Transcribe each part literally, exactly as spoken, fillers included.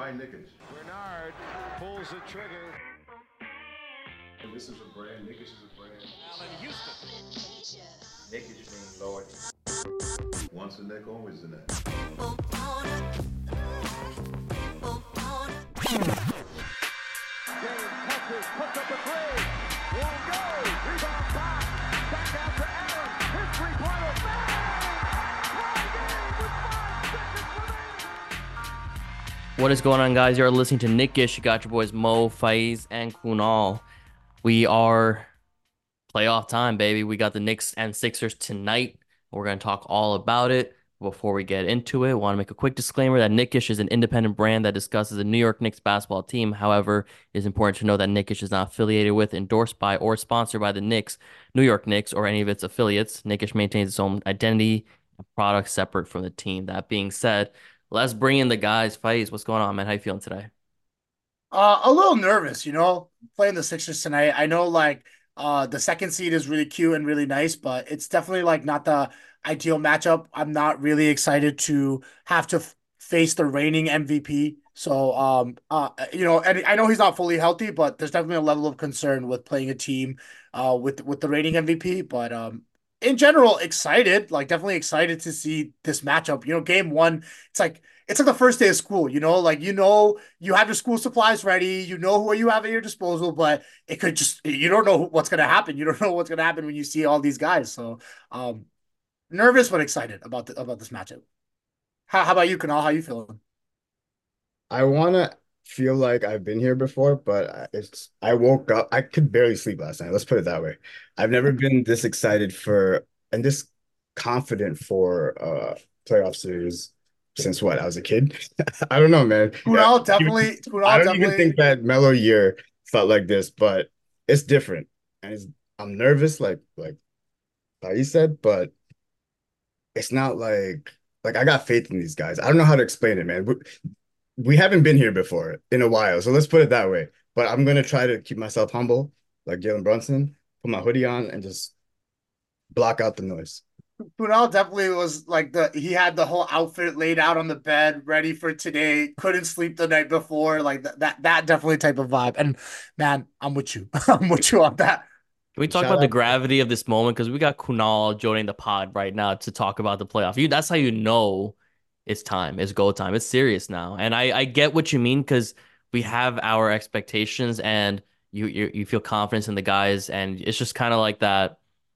by Nickish. Bernard pulls the trigger. And this is a brand. Nickish is a brand. Allen Houston. Nickish means loyalty. Once a Nick, always a Nick. James touches, puts up a three. Won't go. Rebound back. Back out to Allen. His three-pointer. Bang! Tie game with five seconds remaining. What is going on, guys? You're listening to Nickish. You got your boys Mo, Faiz, and Kunal. We are playoff time, baby. We got the Knicks and Sixers tonight. We're going to talk all about it. Before we get into it, I want to make a quick disclaimer that Nickish is an independent brand that discusses the New York Knicks basketball team. However, it is important to know that Nickish is not affiliated with, endorsed by, or sponsored by the Knicks, New York Knicks, or any of its affiliates. Nickish maintains its own identity and products separate from the team. That being said, let's bring in the guys. Faiz, what's going on, man? How you feeling today? Uh, a little nervous, you know, playing the Sixers tonight. I know, like, uh, the second seed is really cute and really nice, but it's definitely like not the ideal matchup. I'm not really excited to have to f- face the reigning M V P. So, um, uh, you know, and I know he's not fully healthy, but there's definitely a level of concern with playing a team, uh, with with the reigning M V P. But um, in general, excited, like definitely excited to see this matchup. You know, game one, it's like it's like the first day of school. You know, like you know you have your school supplies ready, you know what you have at your disposal, but it could just you don't know what's gonna happen. You don't know what's gonna happen when you see all these guys. So, um. Nervous but excited about the, about this matchup. How how about you, Kunal? How you feeling? I want to feel like I've been here before, but I- it's I woke up. I could barely sleep last night. Let's put it that way. I've never been this excited for and this confident for uh playoff series since what I was a kid. I don't know, man. Kunal definitely. Kunal I don't definitely. even think that mellow year felt like this, but it's different, and it's, I'm nervous, like like you said, but it's not like like I got faith in these guys. I don't know how to explain it, man. We, we haven't been here before in a while, so let's put it that way. But I'm gonna try to keep myself humble, like Jalen Brunson, put my hoodie on, and just block out the noise. Kunal definitely was like the he had the whole outfit laid out on the bed, ready for today. Couldn't sleep the night before, like that that that definitely type of vibe. And man, I'm with you. I'm with you on that. Can we talk Shout about the out- gravity of this moment? Because we got Kunal joining the pod right now to talk about the playoff. You, that's how you know it's time. It's go time. It's serious now. And I, I get what you mean because we have our expectations and you, you you feel confidence in the guys, and it's just kind of like that.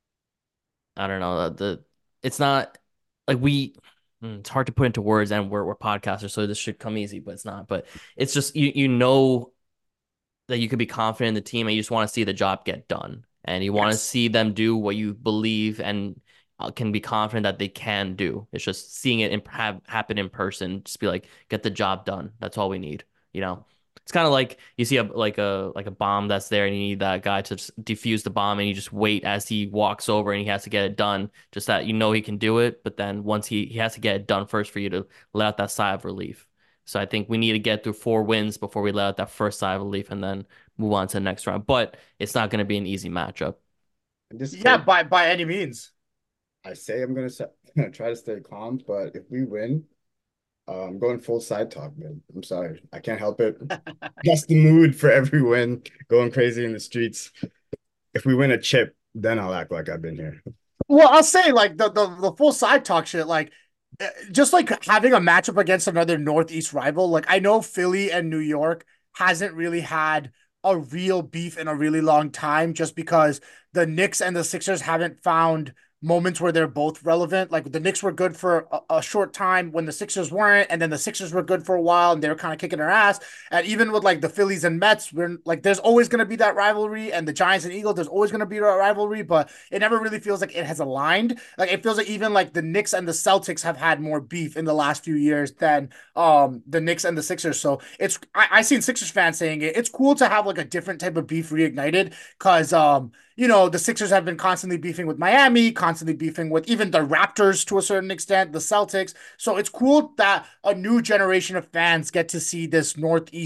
I don't know. The it's not like we. mm, It's hard to put into words, and we're we're podcasters, so this should come easy, but it's not. But it's just you you know that you could be confident in the team, and you just want to see the job get done. And you want to Yes. see them do what you believe and uh, can be confident that they can do. It's just seeing it in, have, happen in person. Just be like, get the job done. That's all we need. You know, it's kind of like you see a like a like a bomb that's there, and you need that guy to just defuse the bomb, and you just wait as he walks over, and he has to get it done. Just that you know he can do it, but then once he he has to get it done first for you to let out that sigh of relief. So I think we need to get through four wins before we let out that first sigh of relief, and then move on to the next round. But it's not going to be an easy matchup. This Yeah, by by any means. I say I'm gonna sa- try to stay calm, but if we win, uh, I'm going full side talk, man. I'm sorry, I can't help it. That's the mood for every win, going crazy in the streets. If we win a chip, then I'll act like I've been here. Well, I'll say like the the, the full side talk shit, like uh, just like having a matchup against another Northeast rival. Like I know Philly and New York hasn't really had a real beef in a really long time, just because the Knicks and the Sixers haven't found moments where they're both relevant. Like the Knicks were good for a, a short time when the Sixers weren't, and then the Sixers were good for a while and they were kind of kicking their ass. And even with like the Phillies and Mets, we're like there's always going to be that rivalry, and the Giants and Eagles, there's always going to be that rivalry, but it never really feels like it has aligned. Like it feels like even like the Knicks and the Celtics have had more beef in the last few years than um the Knicks and the Sixers. So it's I, I seen Sixers fans saying it. It's cool to have like a different type of beef reignited because um you know, the Sixers have been constantly beefing with Miami, constantly beefing with even the Raptors to a certain extent, the Celtics. So it's cool that a new generation of fans get to see this Northeast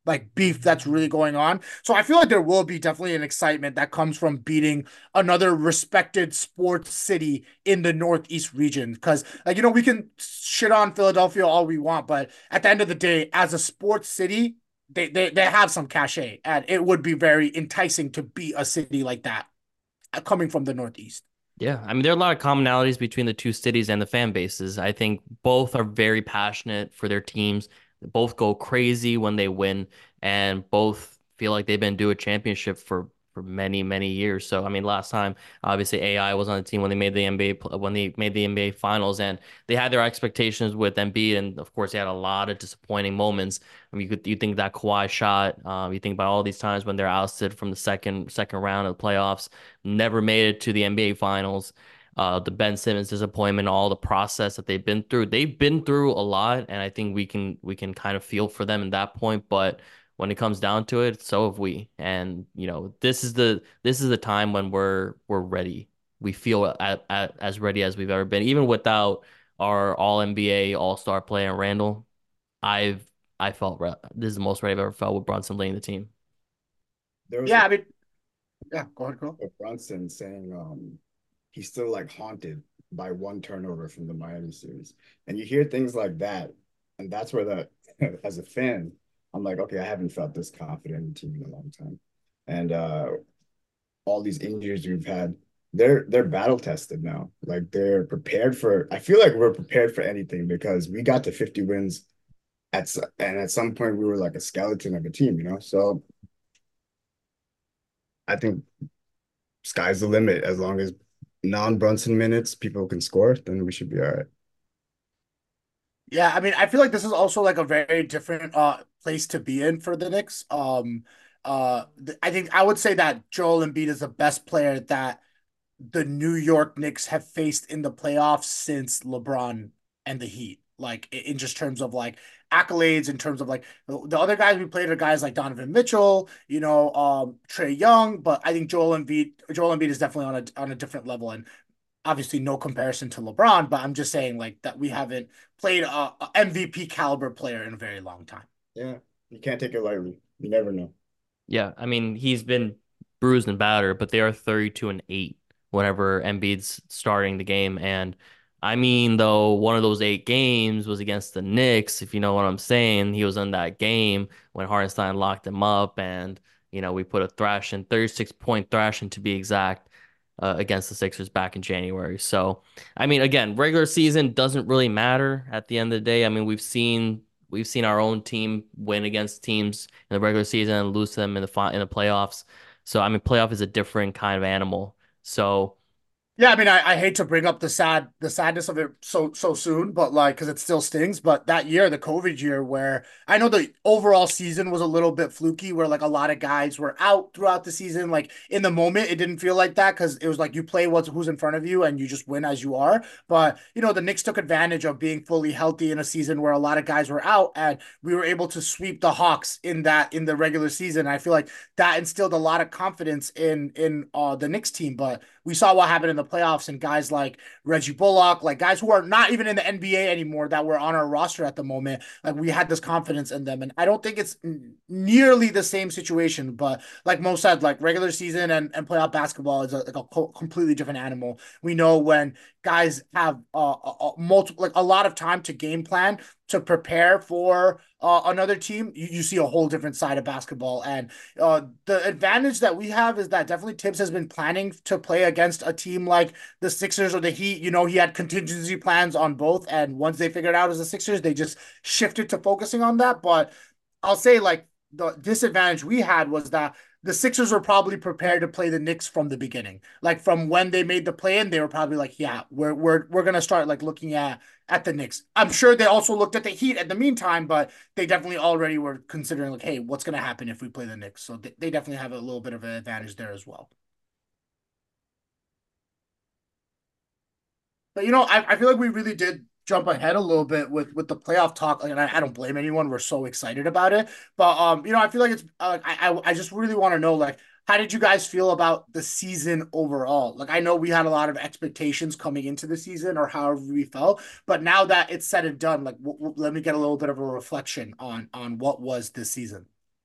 like beef that's really going on. So I feel like there will be definitely an excitement that comes from beating another respected sports city in the Northeast region. Because, like, you know, we can shit on Philadelphia all we want, but at the end of the day, as a sports city, they they, they have some cachet, and it would be very enticing to beat a city like that uh, coming from the Northeast. Yeah, I mean, there are a lot of commonalities between the two cities and the fan bases. I think both are very passionate for their teams. They both go crazy when they win, and both feel like they've been due a championship for for many, many years. So, I mean, last time, obviously, A I was on the team when they made the N B A pl- when they made the N B A Finals, and they had their expectations with Embiid, and of course, they had a lot of disappointing moments. I mean, you could you think that Kawhi shot, um, you think about all these times when they're ousted from the second second round of the playoffs, never made it to the N B A Finals. Uh, the Ben Simmons disappointment, all the process that they've been through. They've been through a lot, and I think we can we can kind of feel for them in that point. But when it comes down to it, so have we. And you know, this is the this is the time when we're we're ready. We feel at, at, as ready as we've ever been, even without our All N B A All Star player Randall. I've I felt re this is the most ready I've ever felt with Brunson leading the team. There was a Yeah, I mean, yeah, go ahead, go. of Brunson saying um he's still like haunted by one turnover from the Miami series. And you hear things like that, and that's where the as a fan, I'm like, okay, I haven't felt this confident in the team in a long time. And uh all these injuries we've had, they're they're battle tested now. Like they're prepared for I feel like we're prepared for anything because we got to fifty wins at and at some point we were like a skeleton of a team, you know. So I think sky's the limit as long as non-Brunson minutes, people can score, then we should be all right. Yeah, I mean, I feel like this is also like a very different uh place to be in for the Knicks. Um, uh, th- I think I would say that Joel Embiid is the best player that the New York Knicks have faced in the playoffs since LeBron and the Heat. Like i- in just terms of like accolades, in terms of like the the other guys we played are guys like Donovan Mitchell, you know, um, Trey Young, but I think Joel Embiid, Joel Embiid is definitely on a on a different level, and obviously no comparison to LeBron, but I'm just saying like that we haven't played a, a M V P caliber player in a very long time. Yeah, you can't take it lightly. You never know. Yeah, I mean, he's been bruised and battered, but they are thirty-two and eight whenever Embiid's starting the game. And I mean, though, one of those eight games was against the Knicks, if you know what I'm saying. He was in that game when Hartenstein locked him up, and, you know, we put a thrashing, thirty-six point thrashing to be exact, uh, against the Sixers back in January. So, I mean, again, regular season doesn't really matter at the end of the day. I mean, we've seen we've seen our own team win against teams in the regular season and lose them in the fi in the playoffs. So, I mean, playoff is a different kind of animal. So, Yeah, I mean, I, I hate to bring up the sad the sadness of it so so soon, but like because it still stings. But that year, the COVID year, where I know the overall season was a little bit fluky, where like a lot of guys were out throughout the season. Like in the moment, it didn't feel like that because it was like you play what's who's in front of you and you just win as you are. But you know, the Knicks took advantage of being fully healthy in a season where a lot of guys were out, and we were able to sweep the Hawks in that in the regular season. I feel like that instilled a lot of confidence in in uh the Knicks team, but we saw what happened in the playoffs and guys like Reggie Bullock, like guys who are not even in the N B A anymore that were on our roster at the moment. Like we had this confidence in them. And I don't think it's nearly the same situation, but like Mo said, like regular season and, and playoff basketball is a, like a co- completely different animal. We know when guys have uh, a, a multiple, like a lot of time to game plan to prepare for uh, another team, you, you see a whole different side of basketball. And uh, the advantage that we have is that definitely Tibbs has been planning to play against a team like the Sixers or the Heat. You know, he had contingency plans on both. And once they figured out as the Sixers, they just shifted to focusing on that. But I'll say like the disadvantage we had was that the Sixers were probably prepared to play the Knicks from the beginning. Like from when they made the play in, they were probably like, yeah, we're we're we're gonna start like looking at at the Knicks. I'm sure they also looked at the Heat at the meantime, but they definitely already were considering like, hey, what's gonna happen if we play the Knicks? So they, they definitely have a little bit of an advantage there as well. But you know, I, I feel like we really did jump ahead a little bit with with the playoff talk, and I, I don't blame anyone. We're so excited about it, but um, you know, I feel like it's uh, I I I just really want to know like how did you guys feel about the season overall? Like I know we had a lot of expectations coming into the season, or however we felt, but now that it's said and done, like w w let me get a little bit of a reflection on on what was this season.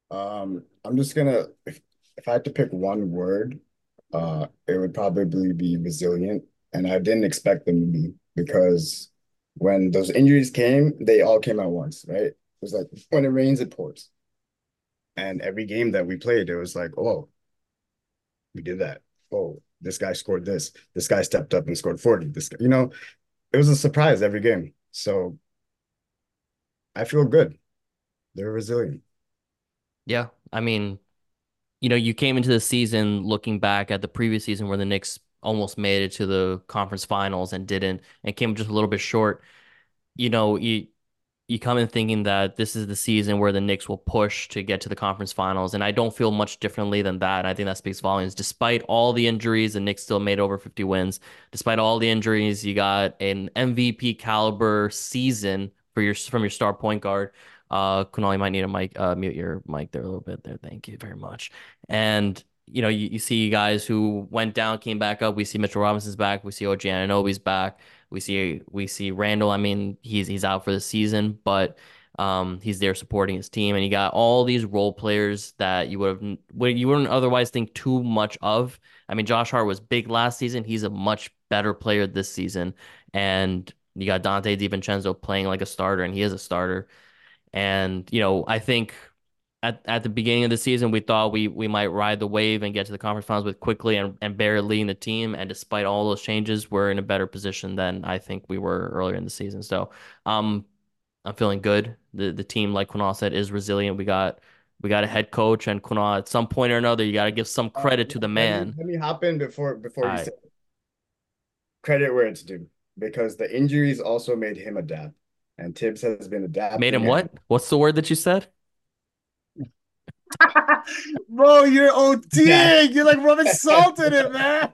Um, I'm just gonna if if I had to pick one word, uh, it would probably be resilient. And I didn't expect them to be because when those injuries came, they all came at once, right? It was like when it rains, it pours. And every game that we played, it was like, oh, we did that. Oh, this guy scored this. This guy stepped up and scored forty. This guy, you know, it was a surprise every game. So I feel good. They're resilient. Yeah, I mean, you know, you came into the season looking back at the previous season where the Knicks almost made it to the conference finals and didn't, and came just a little bit short. You know, you you come in thinking that this is the season where the Knicks will push to get to the conference finals, and I don't feel much differently than that. I think that speaks volumes. Despite all the injuries, the Knicks still made over fifty wins. Despite all the injuries, you got an M V P caliber season for your from your star point guard. Uh, Kunal, you might need a mic, uh, mute your mic there a little bit there. Thank you very much. And you know, you, you see guys who went down, came back up. We see Mitchell Robinson's back. We see O G Anunoby's back. We see we see Randall. I mean, he's he's out for the season, but um, he's there supporting his team, and you got all these role players that you would have would you wouldn't otherwise think too much of. I mean, Josh Hart was big last season. He's a much better player this season, and you got Dante DiVincenzo playing like a starter, and he is a starter. And you know, I think at, at the beginning of the season, we thought we we might ride the wave and get to the conference finals with quickly and, and Barrett leading the team. And despite all those changes, we're in a better position than I think we were earlier in the season. So um, I'm feeling good. The the team, like Kunal said, is resilient. We got we got a head coach, and Kunal, at some point or another, you got to give some Uh, credit to the let me man. let me hop in before before All you right. say credit where it's due because the injuries also made him adapt, and Tibbs has been Made him adapting. And what? What's the word that you said? Bro, you're yeah, ODing. You're like rubbing salt in it, man.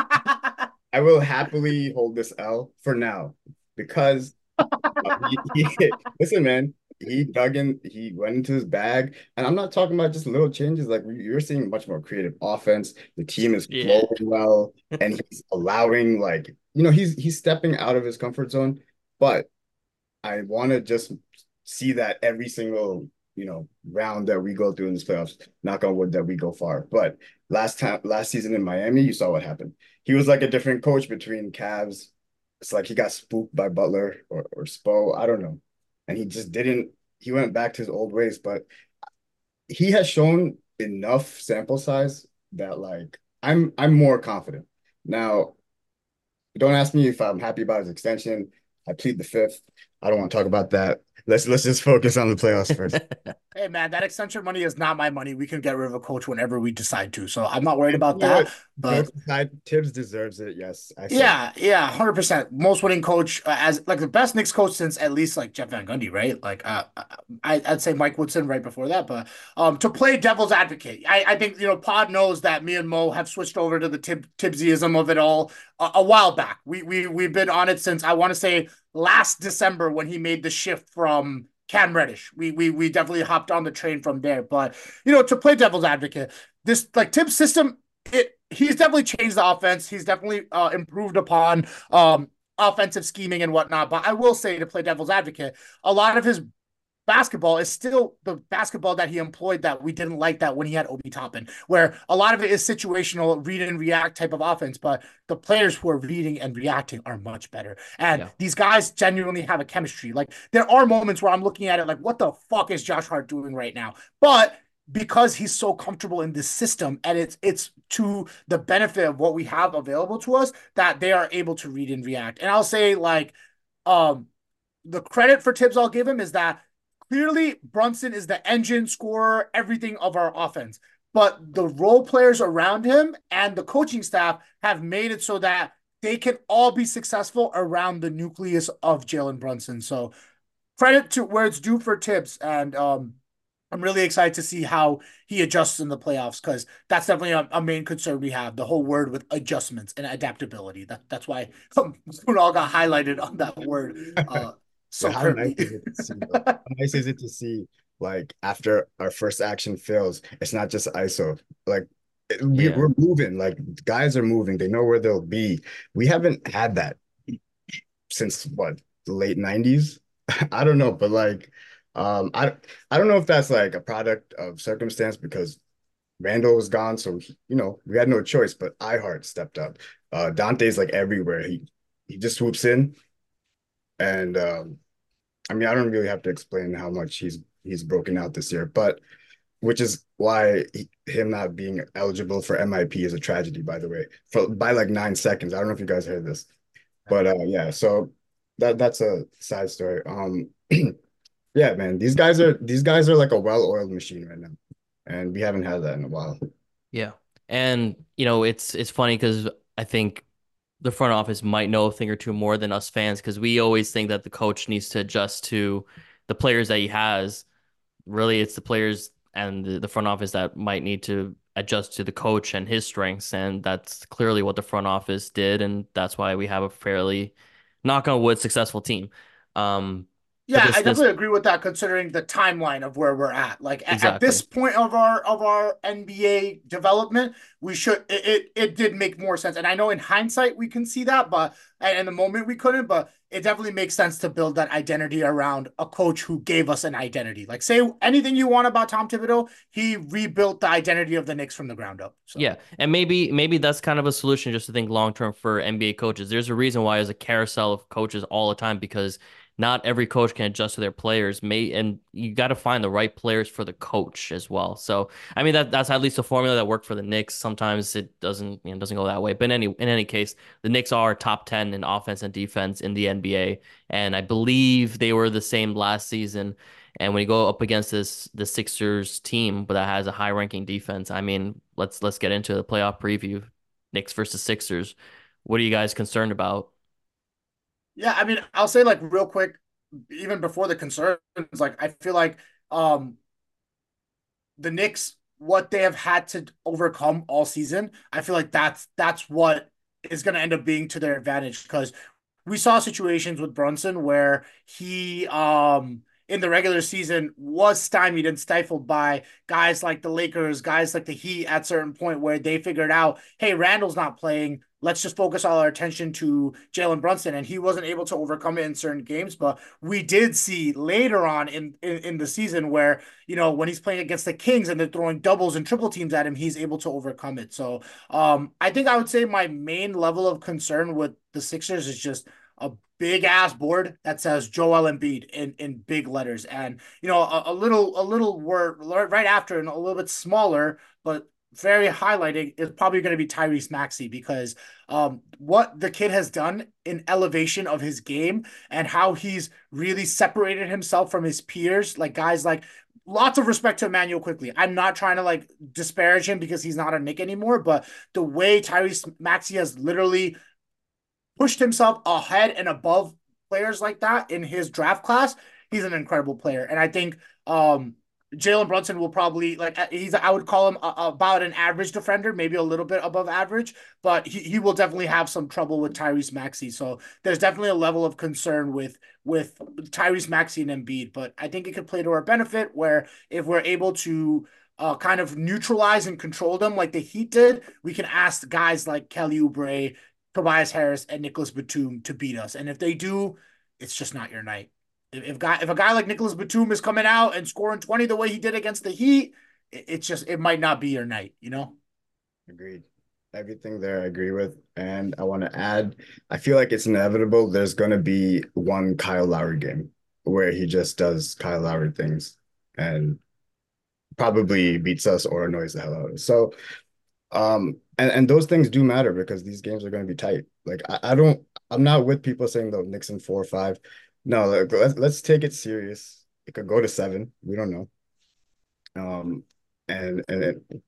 I will happily hold this L for now because uh, he, he listen, man. He dug in, he went into his bag, and I'm not talking about just little changes. Like you're seeing much more creative offense. The team is Yeah. flowing well, and he's allowing, like, you know, he's he's stepping out of his comfort zone. But I want to just see that every single, you know, round that we go through in this playoffs. Knock on wood that we go far. But last time, last season in Miami, you saw what happened. He was like a different coach between Cavs. It's like he got spooked by Butler or or Spo. I don't know, and he just didn't. He went back to his old ways. But he has shown enough sample size that like I'm I'm more confident now. Don't ask me if I'm happy about his extension. I plead the fifth. I don't want to talk about that. Let's let's just focus on the playoffs first. Hey man, that extension money is not my money. We can get rid of a coach whenever we decide to. So I'm not worried about You know that. what? But Jokes aside, Tibbs deserves it. Yes, I said. yeah, yeah, one hundred percent. Most winning coach uh, as like the best Knicks coach since at least like Jeff Van Gundy, right? Like uh, I I'd say Mike Woodson right before that, but um to play devil's advocate, I I think you know Pod knows that me and Mo have switched over to the Tib Tibbsyism of it all a, a while back. We we we've been on it since I want to say last December when he made the shift from Cam Reddish. We we we definitely hopped on the train from there. But you know, to play devil's advocate, this like Tibbs system, it he's definitely changed the offense. He's definitely uh, improved upon um, offensive scheming and whatnot. But I will say, to play devil's advocate, a lot of his basketball is still the basketball that he employed that we didn't like that when he had Obi Toppin, where a lot of it is situational, read and react type of offense. But the players who are reading and reacting are much better. And Yeah. these guys genuinely have a chemistry. Like there are moments where I'm looking at it like, what the fuck is Josh Hart doing right now? But because he's so comfortable in this system and it's it's to the benefit of what we have available to us that they are able to read and react. And I'll say like um the credit for Tibbs I'll give him is that clearly Brunson is the engine scorer, everything of our offense. But the role players around him and the coaching staff have made it so that they can all be successful around the nucleus of Jalen Brunson. So credit to where it's due for Tibbs. And um I'm really excited to see how he adjusts in the playoffs because that's definitely a, a, main concern we have. The whole word with adjustments and adaptability. That that's why um, it all got highlighted on that word uh, Yeah, so how nice currently. is it to see though? How nice is it to see like after our first action fails, it's not just I S O. Like it- we, Yeah. we're moving, like guys are moving, they know where they'll be. We haven't had that since what, the late nineties? I don't know, but like Um, I I don't know if that's like a product of circumstance because Randall was gone, so he, you know we had no choice. But iHeart stepped up. Uh, Dante's like everywhere. He he just swoops in, and um, I mean I don't really have to explain how much he's he's broken out this year, but which is why he, him not being eligible for M I P is a tragedy, by the way, for by like nine seconds. I don't know if you guys heard this, but uh, yeah. So that that's a side story. Um, yeah, man, these guys are these guys are like a well-oiled machine right now, and we haven't had that in a while. Yeah. And you know, it's it's funny because I think the front office might know a thing or two more than us fans because we always think that the coach needs to adjust to the players that he has. Really, it's the players and the, the front office that might need to adjust to the coach and his strengths, and that's clearly what the front office did, and that's why we have a fairly, knock on wood, successful team. Um, but Yeah, this I this definitely agree with that considering the timeline of where we're at. Like at, at this exactly. point of our of our N B A development, we should it, it it did make more sense. And I know in hindsight we can see that, but and in the moment we couldn't, but it definitely makes sense to build that identity around a coach who gave us an identity. Like say anything you want about Tom Thibodeau, he rebuilt the identity of the Knicks from the ground up. So Yeah, and maybe maybe that's kind of a solution just to think long term for N B A coaches. There's a reason why there's a carousel of coaches all the time because not every coach can adjust to their players. May and you got to find the right players for the coach as well. So I mean that that's at least a formula that worked for the Knicks. Sometimes it doesn't you know doesn't go that way. But in any in any case, the Knicks are top ten in offense and defense in the N B A, and I believe they were the same last season. And when you go up against this the Sixers team, but that has a high ranking defense, I mean, let's let's get into the playoff preview. Knicks versus Sixers. What are you guys concerned about? yeah, I mean, I'll say like real quick, even before the concerns, like I feel like um the Knicks, what they have had to overcome all season, I feel like that's that's what is going to end up being to their advantage because we saw situations with Brunson where he um in the regular season was stymied and stifled by guys like the Lakers, guys like the Heat at certain point where they figured out, hey, Randall's not playing. Let's just focus all our attention to Jalen Brunson. And he wasn't able to overcome it in certain games. But we did see later on in, in, in the season where, you know, when he's playing against the Kings and they're throwing doubles and triple teams at him, he's able to overcome it. So um, I think I would say my main level of concern with the Sixers is just a big ass board that says Joel Embiid in in big letters, and you know a, a little a little word right after and a little bit smaller, but very highlighting is probably going to be Tyrese Maxey because um what the kid has done in elevation of his game and how he's really separated himself from his peers, like guys like lots of respect to Emmanuel Quickly. I'm not trying to like disparage him because he's not a Nick anymore, but the way Tyrese Maxey has literally pushed himself ahead and above players like that in his draft class, he's an incredible player. And I think um, Jalen Brunson will probably like uh, he's I would call him a, about an average defender, maybe a little bit above average, but he, he will definitely have some trouble with Tyrese Maxey. So there's definitely a level of concern with with Tyrese Maxey and Embiid, but I think it could play to our benefit where if we're able to uh, kind of neutralize and control them like the Heat did, we can ask guys like Kelly Oubre, Tobias Harris, and Nicholas Batum to beat us. And if they do, it's just not your night. If, if guy if a guy like Nicholas Batum is coming out and scoring twenty the way he did against the Heat, it, it's just it might not be your night, you know? Agreed. Everything there I agree with. And I want to add, I feel like it's inevitable there's going to be one Kyle Lowry game where he just does Kyle Lowry things and probably beats us or annoys the hell out of us. So, um, and, and those things do matter because these games are going to be tight. Like, I, I don't, I'm not with people saying the Knicks in four or five. No, like, let's, let's take it serious. It could go to seven. We don't know. Um, and, and it,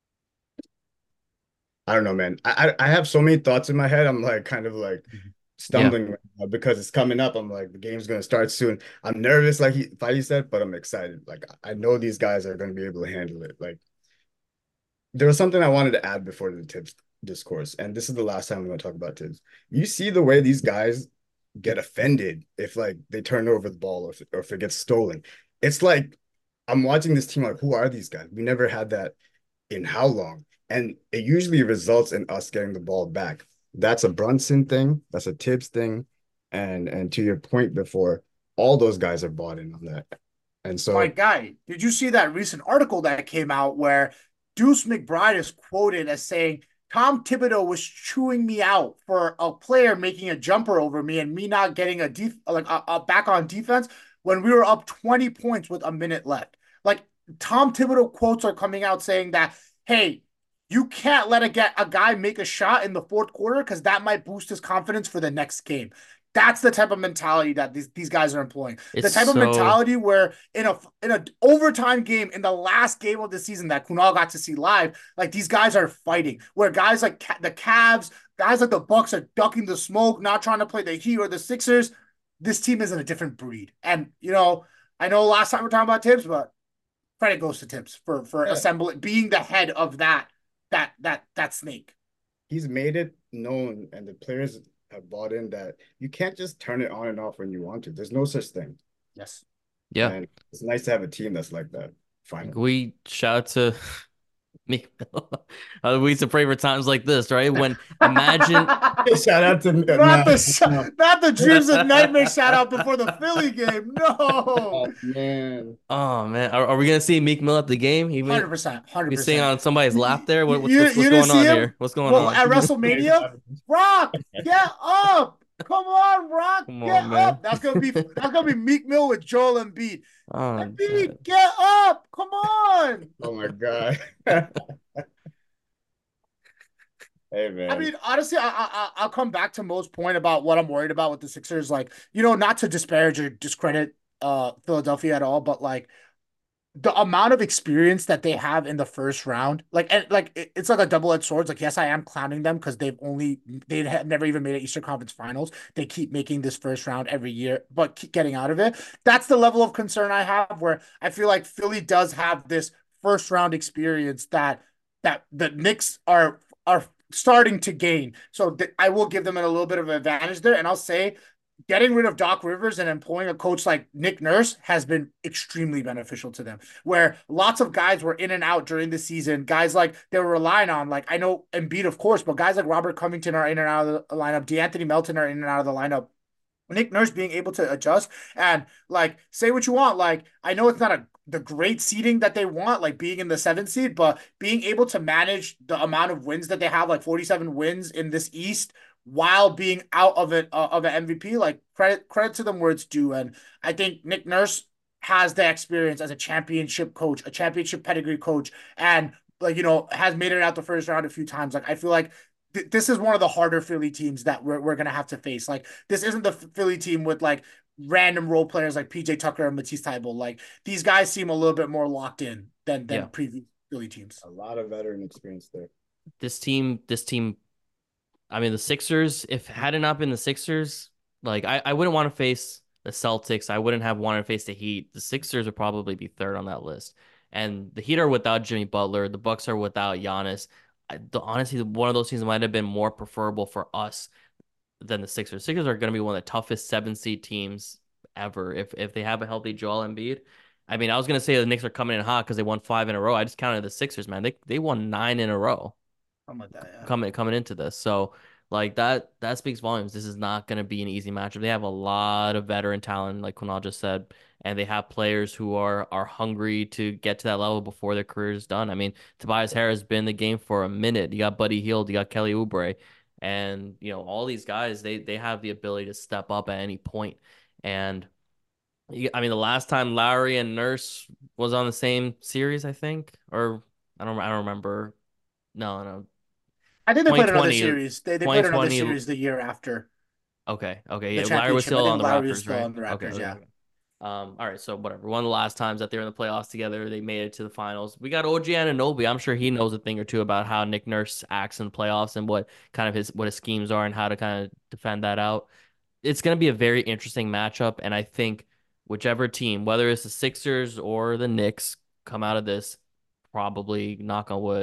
I don't know, man. I, I I have so many thoughts in my head. I'm like kind of like Yeah. stumbling right now because it's coming up. I'm like the game's gonna start soon. I'm nervous, like he Fadi said, but I'm excited. Like I know these guys are gonna be able to handle it. Like there was something I wanted to add before the tips discourse, and this is the last time I'm gonna talk about tips. You see the way these guys get offended if like they turn over the ball or if, or if it gets stolen. It's like I'm watching this team like, who are these guys? We never had that in how long? And it usually results in us getting the ball back. That's a Brunson thing. That's a Tibbs thing. And and to your point before, all those guys are bought in on that. And My so guy, did you see that recent article that came out where Deuce McBride is quoted as saying Tom Thibodeau was chewing me out for a player making a jumper over me and me not getting a def- like a, a back on defense when we were up twenty points with a minute left. Like Tom Thibodeau quotes are coming out saying that, hey, you can't let a get a guy make a shot in the fourth quarter because that might boost his confidence for the next game. That's the type of mentality that these, these guys are employing. It's The type of so mentality where in a in an overtime game in the last game of the season that Kunal got to see live, like these guys are fighting. Where guys like the Cavs, guys like the Bucks are ducking the smoke, not trying to play the Heat or the Sixers. This team is in a different breed. And you know, I know last time we are talking about Tibbs, but credit goes to Tibbs for for yeah, assembling being the head of that that that that snake. he's made it known, and the players have bought in that you can't just turn it on and off when you want to. There's no such thing. Yes. yeah. And it's nice to have a team that's like that, finally. We shout out to Meek Mill. Uh, we used to pray for times like this, right? When imagine Shout out to not no, the no. not the dreams and nightmares shout out before the Philly game. No. Oh man. Oh man, are, are we gonna see Meek Mill at the game? He may Hundred percent, hundred be sitting percent. on somebody's lap there. What, what's You what's what's you didn't going see on him? here? What's going Well, on? at WrestleMania, Rock, get up! Come on, Rock, Come get on, man. up! That's gonna be that's gonna be Meek Mill with Joel Embiid. Oh, Embiid, get up! Come on! Oh my God. Hey I man. mean, honestly, I, I I'll come back to Mo's point about what I'm worried about with the Sixers. Like, you know, not to disparage or discredit uh Philadelphia at all, but like the amount of experience that they have in the first round, like and like it- it's like a double-edged sword. Like, yes, I am clowning them because they've only they have never even made an Eastern Conference Finals. They keep making this first round every year, but keep getting out of it. That's the level of concern I have, where I feel like Philly does have this first round experience that that the Knicks are are starting to gain. So th- I will give them a little bit of an advantage there, and I'll say getting rid of Doc Rivers and employing a coach like Nick Nurse has been extremely beneficial to them. Where lots of guys were in and out during the season, guys like they were relying on, like I know Embiid, of course, but guys like Robert Covington are in and out of the lineup. DeAnthony Melton are in and out of the lineup. Nick Nurse being able to adjust and like say what you want. Like I know it's not a the great seeding that they want, like being in the seventh seed, but being able to manage the amount of wins that they have, like forty-seven wins in this East, while being out of it uh, of an M V P, like credit credit to them where it's due. And I think Nick Nurse has the experience as a championship coach, a championship pedigree coach, and like you know has made it out the first round a few times. Like I feel like th- this is one of the harder Philly teams that we're we're gonna have to face. Like this isn't the Philly team with like random role players like P J Tucker and Matisse Thybulle. Like these guys seem a little bit more locked in than than yeah. previous Philly teams. A lot of veteran experience there. This team, this team. I mean, the Sixers. If had it not been the Sixers, like I, I wouldn't want to face the Celtics. I wouldn't have wanted to face the Heat. The Sixers would probably be third on that list. And the Heat are without Jimmy Butler. The Bucks are without Giannis. I, the, honestly, one of those teams might have been more preferable for us than the Sixers. Sixers are going to be one of the toughest seven seed teams ever if if they have a healthy Joel Embiid. I mean, I was going to say the Knicks are coming in hot because they won five in a row. I just counted the Sixers, man. They they won nine in a row Something like that, yeah. coming coming into this. So like that that speaks volumes. This is not going to be an easy matchup. They have a lot of veteran talent, like Kunal just said, and they have players who are are hungry to get to that level before their career is done. I mean, Tobias Harris has been in the game for a minute. You got Buddy Hield, you got Kelly Oubre, and you know all these guys. They they have the ability to step up at any point. And you- I mean, the last time Lowry and Nurse was on the same series, I think, or I don't I don't remember. No, no, I think they played another twenty twenty, series. They they played another twenty twenty. series the year after Okay, okay, the yeah. Larry was championship. I still on think the Lowry was Raptors, still right? on the Okay, Raptors, okay, yeah. okay. Um, all right, so whatever. One of the last times that they were in the playoffs together, they made it to the finals. We got O G Anunoby. I'm sure he knows a thing or two about how Nick Nurse acts in the playoffs and what kind of his what his schemes are and how to kind of defend that out. It's going to be a very interesting matchup, and I think whichever team, whether it's the Sixers or the Knicks, come out of this, probably knock on wood,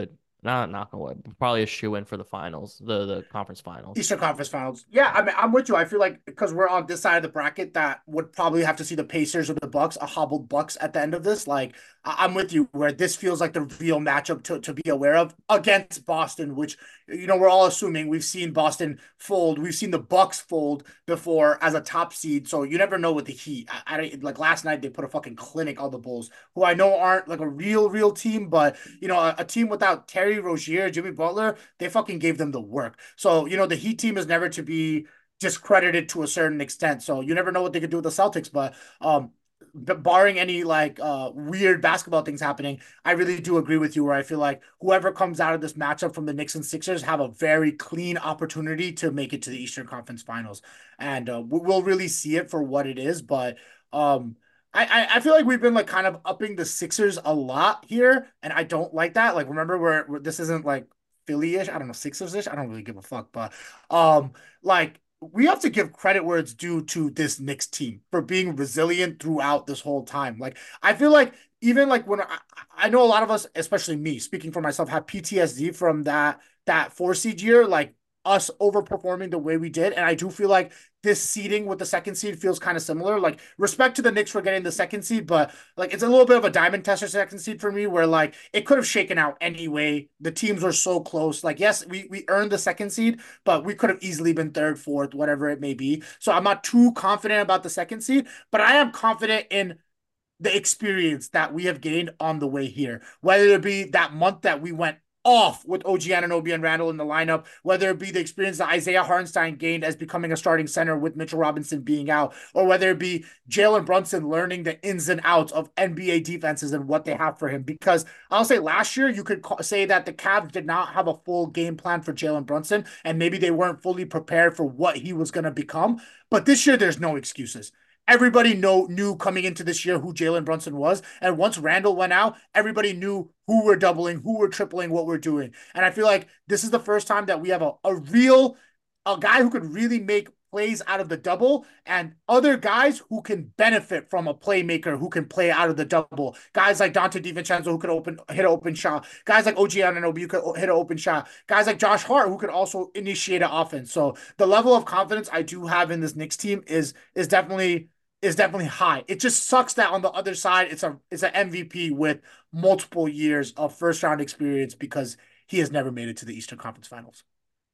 Not knock on wood, probably a shoe in for the finals, the the conference finals. Eastern Conference Finals. Yeah, I mean, I'm with you. I feel like because we're on this side of the bracket, that would probably have to see the Pacers or the Bucks, a hobbled Bucks at the end of this. Like, I- I'm with you, where this feels like the real matchup to, to be aware of against Boston, which, you know, we're all assuming we've seen Boston fold. We've seen the Bucks fold before as a top seed. So you never know with the Heat. I, I like last night, they put a fucking clinic on the Bulls, who I know aren't like a real, real team, but, you know, a, a team without Terry Rozier, Jimmy Butler, they fucking gave them the work. So, you know, the Heat team is never to be discredited to a certain extent. So you never know what they could do with the Celtics. But um, barring any like uh weird basketball things happening, I really do agree with you where I feel like whoever comes out of this matchup from the Knicks and Sixers have a very clean opportunity to make it to the Eastern Conference Finals. And uh, we'll really see it for what it is. But um I, I feel like we've been like kind of upping the Sixers a lot here, and I don't like that. Like, remember, where this isn't like Philly-ish. I don't know, Sixers-ish. I don't really give a fuck, but um, like we have to give credit where it's due to this Knicks team for being resilient throughout this whole time. Like, I feel like even like when I, I know a lot of us, especially me, speaking for myself, have P T S D from that that four seed year, like us overperforming the way we did, and I do feel like this seeding with the second seed feels kind of similar. Like, respect to the Knicks for getting the second seed, but like it's a little bit of a diamond tester second seed for me, where like it could have shaken out anyway. The teams were so close. Like, yes, we we earned the second seed, but we could have easily been third, fourth, whatever it may be. So I'm not too confident about the second seed, but I am confident in the experience that we have gained on the way here. Whether it be that month that we went off with O G Anunoby and Randall in the lineup, whether it be the experience that Isaiah Hartenstein gained as becoming a starting center with Mitchell Robinson being out, or whether it be Jalen Brunson learning the ins and outs of N B A defenses and what they have for him. Because I'll say last year, you could say that the Cavs did not have a full game plan for Jalen Brunson, and maybe they weren't fully prepared for what he was going to become. But this year, there's no excuses. Everybody know, knew coming into this year who Jalen Brunson was. And once Randall went out, everybody knew who we're doubling, who we're tripling, what we're doing. And I feel like this is the first time that we have a, a real, a guy who could really make plays out of the double, and other guys who can benefit from a playmaker who can play out of the double. Guys like Dante DiVincenzo who could open hit an open shot. Guys like O G Anunoby who could hit an open shot. Guys like Josh Hart who could also initiate an offense. So the level of confidence I do have in this Knicks team is is definitely is definitely high. It just sucks that on the other side, it's a it's an M V P with multiple years of first round experience because he has never made it to the Eastern Conference Finals.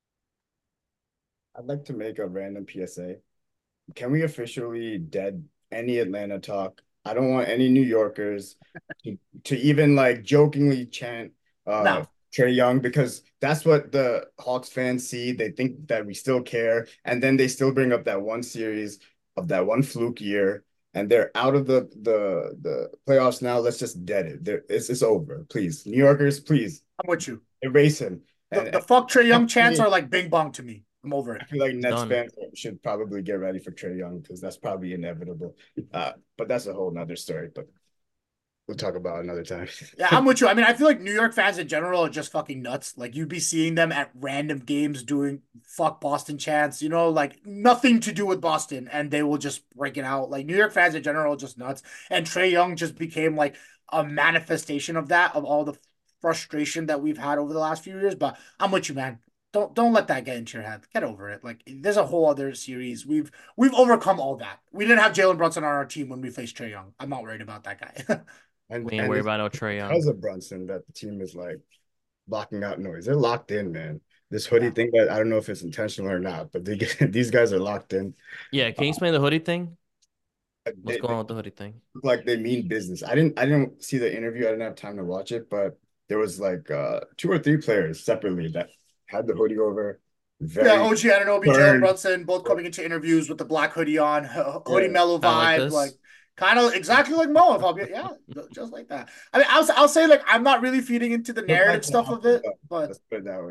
I'd like to make a random P S A. Can we officially dead any Atlanta talk? I don't want any New Yorkers to, to even like jokingly chant uh No. Trae Young, because that's what the Hawks fans see. They think that we still care, and then they still bring up that one series of that one fluke year, and they're out of the the the playoffs now. Let's just dead it. They're, it's it's over. Please, New Yorkers, please I'm with you. erase him. The, And the fuck Trae Young chants me- are like bing bong to me. I'm over I it. feel like Nets Done. fans should probably get ready for Trae Young, because that's probably inevitable. Uh, but that's a whole nother story. But we'll talk about it another time. Yeah, I'm with you. I mean, I feel like New York fans in general are just fucking nuts. Like, you'd be seeing them at random games doing fuck Boston chants, you know, like nothing to do with Boston, and they will just break it out. Like, New York fans in general are just nuts. And Trae Young just became like a manifestation of that, of all the frustration that we've had over the last few years. But I'm with you, man. Don't don't let that get into your head. Get over it. Like, there's a whole other series. We've we've overcome all that. We didn't have Jalen Brunson on our team when we faced Trae Young. I'm not worried about that guy. And, We ain't and worried it's about no Trae Young. because of Brunson that the team is like blocking out noise. They're locked in, man. This hoodie Yeah. thing, that I don't know if it's intentional or not, but they get, these guys are locked in. Yeah, can you explain the hoodie thing? They, What's they going on with the hoodie thing? look like they mean business. I didn't I didn't see the interview. I didn't have time to watch it, but there was like uh two or three players separately that had the hoodie over. Very Yeah, O G Anunoby, Jalen Burn. Brunson, both coming into interviews with the black hoodie on, hoodie Yeah. mellow Kinda like vibe, this? like kind of exactly like Mo. If I'll be, yeah, just like that. I mean, I'll I'll say like I'm not really feeding into the Look like narrative the stuff of it, alpha, but let's put it that way.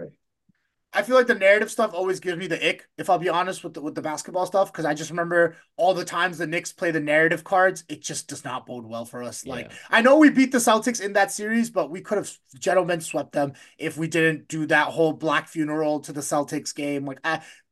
I feel like the narrative stuff always gives me the ick, if I'll be honest with the with the basketball stuff, because I just remember all the times the Knicks play the narrative cards. It just does not bode well for us. Like, Yeah. I know we beat the Celtics in that series, but we could have gentlemen swept them if we didn't do that whole black funeral to the Celtics game. Like, I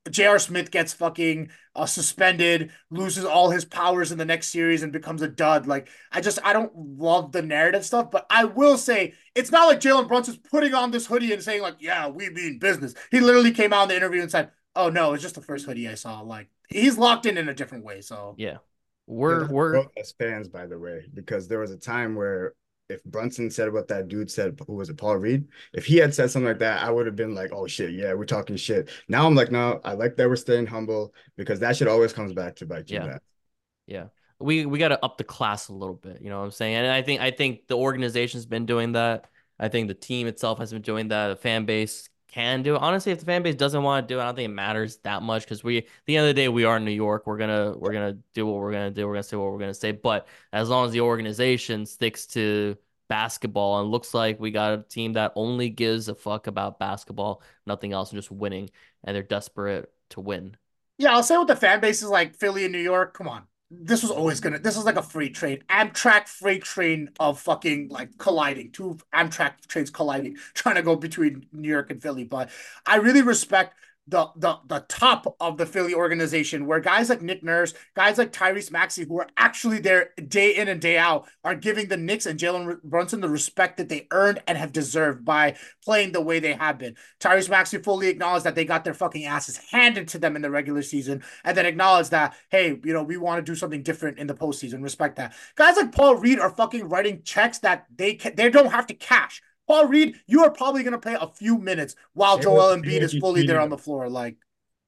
J R. Smith gets fucking uh, suspended, loses all his powers in the next series, and becomes a dud. Like, I just, I don't love the narrative stuff, but I will say it's not like Jalen Brunson's putting on this hoodie and saying, like, yeah, we mean business. He literally came out in the interview and said, oh, no, it's just the first hoodie I saw. Like, he's locked in in a different way. So, Yeah. Yeah, We're that's we're growth as fans, by the way, because there was a time where if Brunson said what that dude said, who was it, Paul Reed? If he had said something like that, I would have been like, oh shit, yeah, we're talking shit. Now I'm like, no, I like that we're staying humble because that shit always comes back to bite you yeah. back. Yeah. We we got to up the class a little bit, you know what I'm saying? And I think I think the organization's been doing that. I think the team itself has been doing that. The fan base can do it. Honestly, if the fan base doesn't want to do it, I don't think it matters that much because we at the end of the day we are in New York. We're gonna we're gonna do what we're gonna do. We're gonna say what we're gonna say. But as long as the organization sticks to basketball and looks like we got a team that only gives a fuck about basketball, nothing else, and just winning, and they're desperate to win. yeah, I'll say with the fan bases like Philly and New York, come on. This was always gonna. This is like a freight train, Amtrak freight train of fucking like colliding. Two Amtrak trains colliding, trying to go between New York and Philly. But I really respect the the the top of the Philly organization, where guys like Nick Nurse, guys like Tyrese Maxey, who are actually there day in and day out, are giving the Knicks and Jalen Brunson the respect that they earned and have deserved by playing the way they have been. Tyrese Maxey fully acknowledged that they got their fucking asses handed to them in the regular season, and then acknowledged that, hey, you know, we want to do something different in the postseason. Respect that. Guys like Paul Reed are fucking writing checks that they can, they don't have to cash. Paul Reed, you are probably going to play a few minutes while Say Joel what, say Embiid what is you fully there tweeted. on the floor. Like,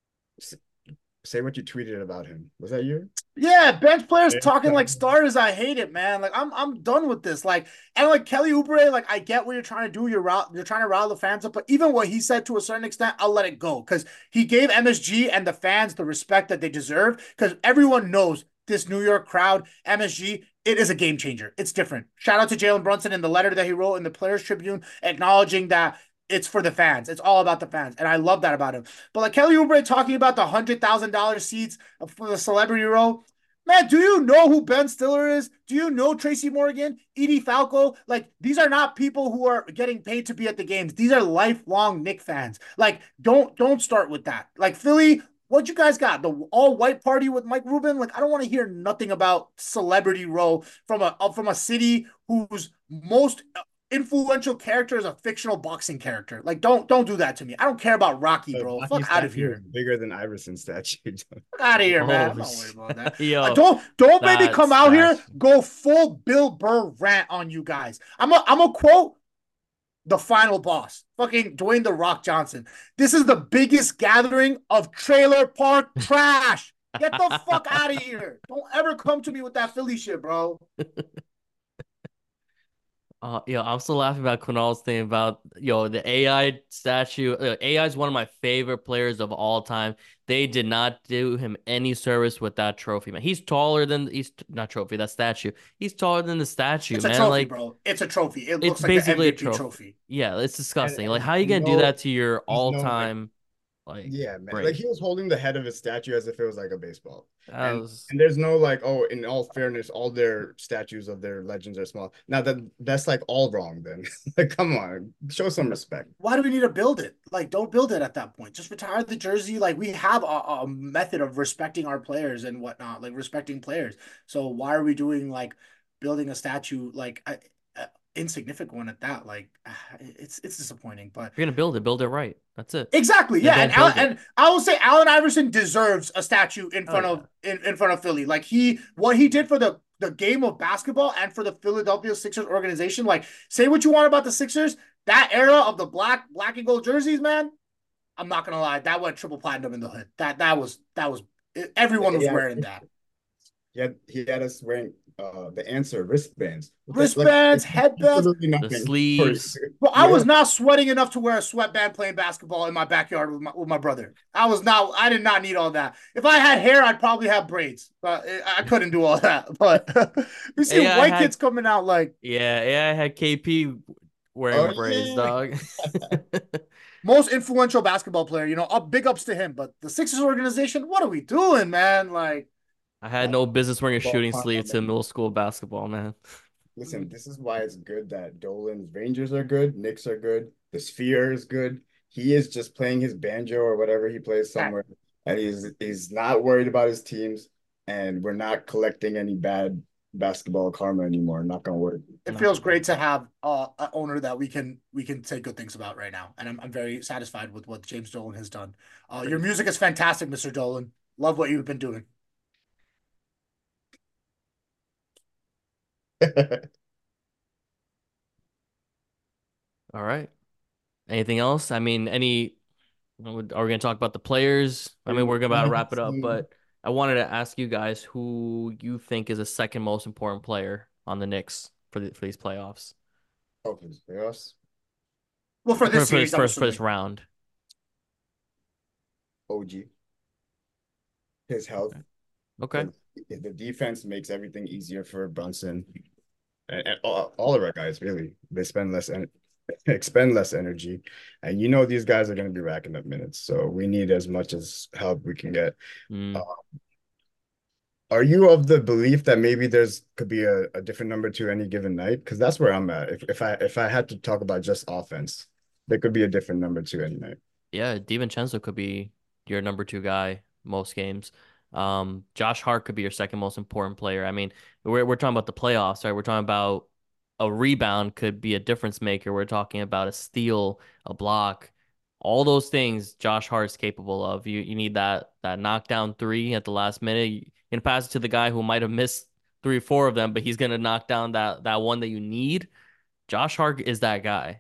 Say what you tweeted about him. Was that you? yeah, bench players Yeah. talking like starters. I hate it, man. Like, I'm I'm done with this. Like, and like Kelly Oubre, like I get what you're trying to do. You're rile- you're trying to rile the fans up, but even what he said to a certain extent, I'll let it go because he gave M S G and the fans the respect that they deserve. Because everyone knows this New York crowd, M S G, it is a game changer. It's different. Shout out to Jalen Brunson in the letter that he wrote in the Players Tribune, acknowledging that it's for the fans. It's all about the fans. And I love that about him. But like Kelly Oubre talking about the one hundred thousand dollars seats for the celebrity row. Man, do you know who Ben Stiller is? Do you know Tracy Morgan, Edie Falco? Like, these are not people who are getting paid to be at the games. These are lifelong Knick fans. Like, don't don't start with that. Like, Philly, what you guys got? The all white party with Mike Rubin? Like, I don't want to hear nothing about celebrity row from a from a city whose most influential character is a fictional boxing character. Like, don't don't do that to me. I don't care about Rocky, The bro. Rocky Fuck out of statue is here. bigger than Iverson statue. Fuck out of here, man. I'm Oh, not worried about that. Uh, yo, don't don't maybe come that's out here, that's go full Bill Burr rant on you guys. I'm a I'm a quote the final boss, fucking Dwayne the Rock Johnson. This is the biggest gathering of trailer park trash. Get the fuck out of here. Don't ever come to me with that Philly shit, bro. Uh, yo, I'm still laughing about Kunal's thing about yo the A I statue. Uh, A I is one of my favorite players of all time. They did not do him any service with that trophy, man. He's taller than he's not trophy, that statue. He's taller than the statue, It's a man. trophy, Like bro. It's a trophy. It it's looks like the basically a M V P trophy. trophy. Yeah, it's And, disgusting. Like, and how are you you gonna do know, that to your there's no like, all-time like yeah, man. Like great? he was holding the head of his statue as if it was like a baseball. That And was and there's no like, oh, in all fairness, all their statues of their legends are small. Now that that's like all wrong then. Like, come on, show some respect. Why do we need to build it? Like, don't build it at that point. Just retire the jersey. Like, we have a, a method of respecting our players and whatnot, like respecting players. So why are we doing like building a statue like a, a insignificant one at that? Like, it's it's disappointing. But if you're gonna build it, build it right. That's it. exactly, Then yeah. And don't Al, build it. and I will say Allen Iverson deserves a statue in Oh front yeah. of in, in front of Philly. Like he what he did for the the game of basketball and for the Philadelphia Sixers organization. Like, say what you want about the Sixers, that era of the black black and gold jerseys, man. I'm not gonna lie, that went triple platinum in the hood. That that was that was everyone was Yeah, wearing that. he had he had us wearing uh the answer wristbands. What the- like Wristbands, it's headbands. absolutely The nothing. sleeves. But I was Yeah. not sweating enough to wear a sweatband playing basketball in my backyard with my, with my brother. I was not. I did not need all that. If I had hair, I'd probably have braids, but I couldn't do all that. But we see A I white had kids coming out like yeah, yeah, I had K P wearing Oh braids, yeah. dog. most influential basketball player. You know, up big ups to him. But the Sixers organization, what are we doing, man? Like, I had no business wearing a Ball shooting pop sleeve on to them. middle school basketball, man. Listen, this is why it's good that Dolan's Rangers are good, Knicks are good, the Sphere is good. He is just playing his banjo or whatever he plays that somewhere. and he's he's not worried about his teams, and we're not collecting any bad basketball karma anymore. Knock on wood. It No. feels great to have uh, an owner that we can we can say good things about right now, and I'm I'm very satisfied with what James Dolan has done. Uh, your music is fantastic, mister Dolan. Love what you've been doing. All right. Anything else? I mean, any are we going to talk about the players? I mean, we're about to wrap it up, but I wanted to ask you guys who you think is the second most important player on the Knicks for the, for these playoffs. Oh, for the playoffs, Well, for For, this for this series, I'm first for this assuming. round. O G, his health, Okay. the, the defense makes everything easier for Brunson and, and all, all of our guys. Really, they spend less and expend less energy, and you know these guys are going to be racking up minutes, so we need as much as help we can get. Uh, Mm. are you of the belief that maybe there's could be a, a different number two any given night? Because that's where I'm at. If if I if I had to talk about just offense, there could be a different number two any night. Yeah, DiVincenzo could be your number two guy most games. Um, Josh Hart could be your second most important player. I mean, we're we're talking about the playoffs, right? We're talking about a rebound could be a difference maker. We're talking about a steal, a block, all those things Josh Hart is capable of. You you need that that knockdown three at the last minute. You can pass it to the guy who might have missed three or four of them, but he's gonna knock down that that one that you need. Josh Hart is that guy.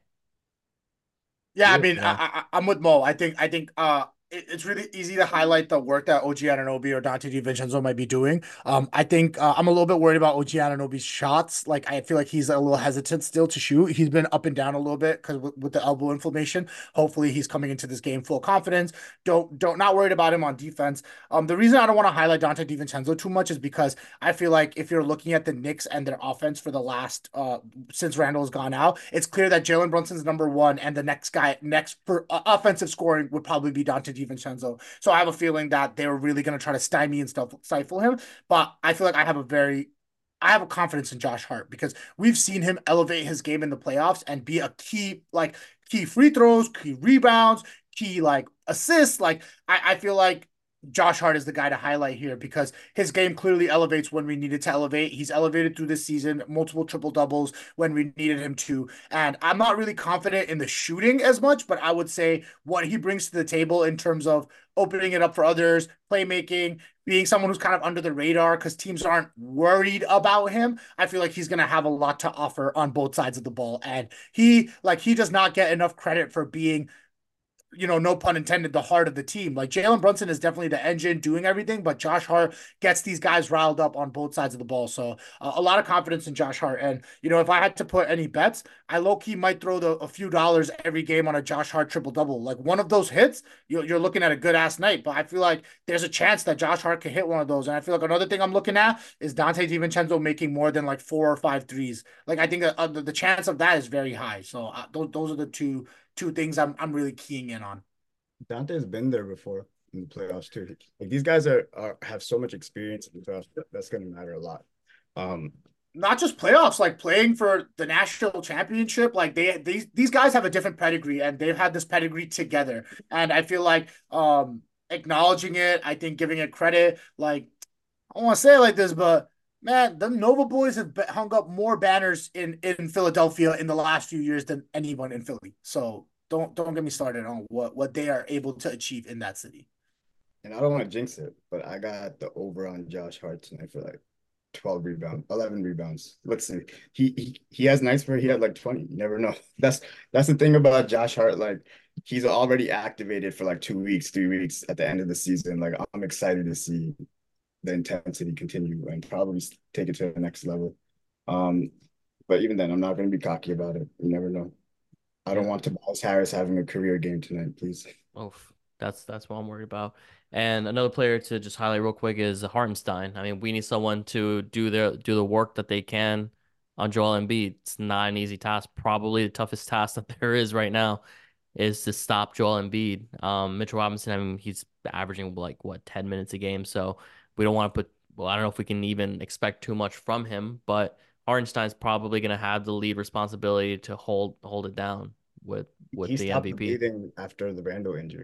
Yeah, I Yeah. mean, You I, know? I I'm with Mo. I think I think uh it, it's really easy to highlight the work that O G Anunoby or Dante DiVincenzo might be doing. Um, I think uh, I'm a little bit worried about O G Anunoby's shots. Like I feel like he's a little hesitant still to shoot. He's been up and down a little bit because with, with the elbow inflammation. Hopefully, he's coming into this game full confidence. Don't don't not worried about him on defense. Um, the reason I don't want to highlight Dante DiVincenzo too much is because I feel like if you're looking at the Knicks and their offense for the last uh since Randall's gone out, it's clear that Jalen Brunson's number one, and the next guy next for uh, offensive scoring would probably be Dante DiVincenzo. So I have a feeling that they were really going to try to stymie and stuff, stifle him. But I feel like I have a very I have a confidence in Josh Hart because we've seen him elevate his game in the playoffs and be a key, like key free throws, key rebounds, key like assists. Like I, I feel like Josh Hart is the guy to highlight here because his game clearly elevates when we needed to elevate. He's elevated through this season, multiple triple doubles when we needed him to. And I'm not really confident in the shooting as much, but I would say what he brings to the table in terms of opening it up for others, playmaking, being someone who's kind of under the radar because teams aren't worried about him. I feel like he's going to have a lot to offer on both sides of the ball. And he, like, he does not get enough credit for being, you know, no pun intended, the heart of the team. Like Jalen Brunson is definitely the engine doing everything, but Josh Hart gets these guys riled up on both sides of the ball. So uh, a lot of confidence in Josh Hart. And, you know, if I had to put any bets, I low key might throw the, a few dollars every game on a Josh Hart triple double. Like one of those hits, you're, you're looking at a good ass night. But I feel like there's a chance that Josh Hart can hit one of those. And I feel like another thing I'm looking at is Dante DiVincenzo making more than like four or five threes. Like I think uh, the, the chance of that is very high. So uh, those, those are the two two things I'm I'm really keying in on. Dante's been there before in the playoffs too. Like these guys are, are have so much experience in the playoffs. That's going to matter a lot. Um, Not just playoffs, like playing for the national championship. Like they these these guys have a different pedigree and they've had this pedigree together. And I feel like um acknowledging it, I think giving it credit, like I don't want to say it like this, but man, the Nova boys have hung up more banners in in Philadelphia in the last few years than anyone in Philly. So don't don't get me started on what what they are able to achieve in that city. and I don't want to jinx it, but I got the over on Josh Hart tonight for like twelve rebounds, eleven rebounds. Let's see. He he, he has nights where he had like twenty. You never know. That's that's the thing about Josh Hart. Like he's already activated for like two weeks, three weeks at the end of the season. Like I'm excited to see the intensity continue and probably take it to the next level. Um, but even then, I'm not going to be cocky about it. You never know. I don't Yeah. want Tobias Harris having a career game tonight, please. Oh, that's that's what I'm worried about. And another player to just highlight real quick is Hartenstein. I mean, we need someone to do their do the work that they can on Joel Embiid. It's not an easy task. Probably the toughest task that there is right now is to stop Joel Embiid. Um, Mitchell Robinson, I mean, he's averaging like what ten minutes a game, so we don't want to put. Well, I don't know if we can even expect too much from him, but Hartenstein's probably going to have the lead responsibility to hold hold it down with with He the stopped M V P. breathing after the Randall injury,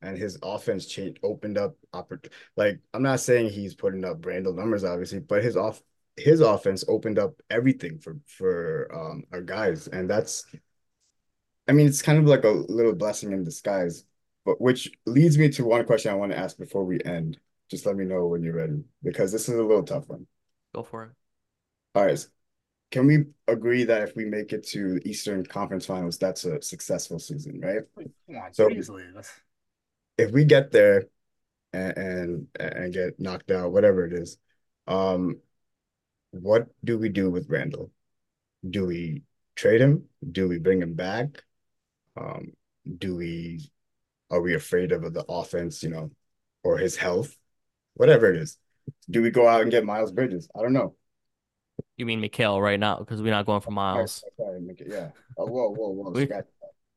and his offense changed, opened up oppor- like I'm not saying he's putting up Randall numbers, obviously, but his off his offense opened up everything for for um our guys, and that's I mean it's kind of like a little blessing in disguise. But which leads me to one question I want to ask before we end. Just let me know when you're ready, because this is a little tough one. Go for it. All right. Can we agree that if we make it to the Eastern Conference Finals, that's a successful season, right? Come on, So easily. if we get there and and, and get knocked out, whatever it is, um, what do we do with Randall? Do we trade him? Do we bring him back? Um, do we are we afraid of the offense, you know, or his health? Whatever it is. Do we go out and get Miles Bridges? I don't know. You mean Mikhail right now because we're not going for Sorry, Miles. sorry, make it- yeah. Oh, whoa, whoa, whoa. We Scratch.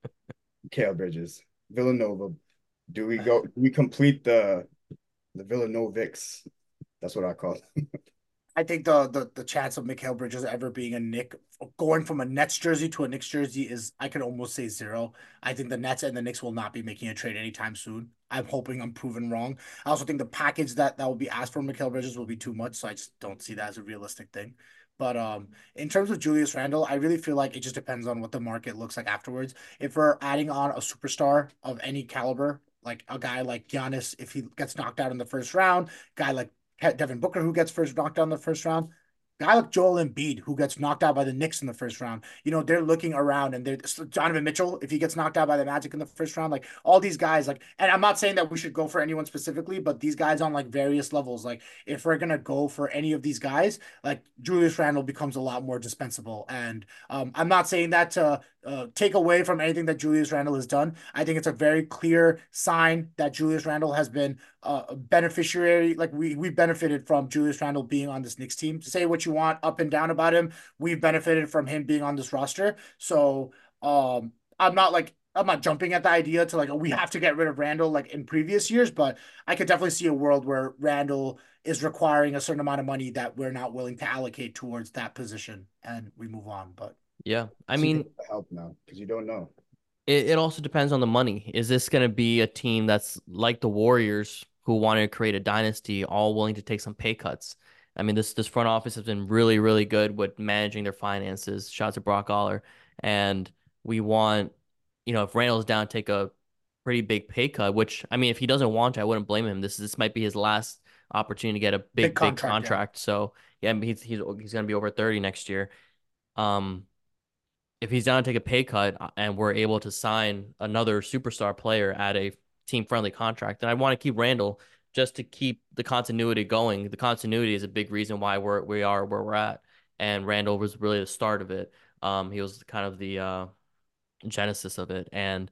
Kale Bridges, Villanova. Do we go? Do we complete the the Villanovics? That's what I call it. I think the the the chance of Mikal Bridges ever being a Nick going from a Nets jersey to a Knicks jersey is I could almost say zero. I think the Nets and the Knicks will not be making a trade anytime soon. I'm hoping I'm proven wrong. I also think the package that that will be asked for Mikal Bridges will be too much, so I just don't see that as a realistic thing. But um, in terms of Julius Randle, I really feel like it just depends on what the market looks like afterwards. If we're adding on a superstar of any caliber, like a guy like Giannis, if he gets knocked out in the first round, guy like Devin Booker, who gets first knocked out in the first round. Guy like Joel Embiid, who gets knocked out by the Knicks in the first round. You know, they're looking around and they're Donovan Mitchell, if he gets knocked out by the Magic in the first round, like all these guys, like, and I'm not saying that we should go for anyone specifically, but these guys on like various levels, like if we're gonna go for any of these guys, like Julius Randle becomes a lot more dispensable. And um, I'm not saying that to uh, take away from anything that Julius Randle has done. I think it's a very clear sign that Julius Randle has been uh, a beneficiary. Like we we benefited from Julius Randle being on this Knicks team. Say what you want up and down about him, we've benefited from him being on this roster. So um, I'm not like I'm not jumping at the idea to like, oh, we have to get rid of Randle like in previous years, but I could definitely see a world where Randle is requiring a certain amount of money that we're not willing to allocate towards that position, and we move on. But yeah. I So you mean, get the help now because you don't know. it, it also depends on the money. Is this going to be a team that's like the Warriors who wanted to create a dynasty, all willing to take some pay cuts? I mean, this this front office has been really, really good with managing their finances. Shout out to Brock Aller. And we want, you know, if Randall's down, take a pretty big pay cut, which I mean, if he doesn't want to, I wouldn't blame him. This this might be his last opportunity to get a big big, big contract, yeah. contract. So yeah, he's he's he's gonna be over thirty next year. Um, if he's down to take a pay cut uh, and we're able to sign another superstar player at a team friendly contract, then I want to keep Randall just to keep the continuity going. The continuity is a big reason why we're we are where we're at. And Randall was really the start of it. Um, he was kind of the uh, genesis of it. And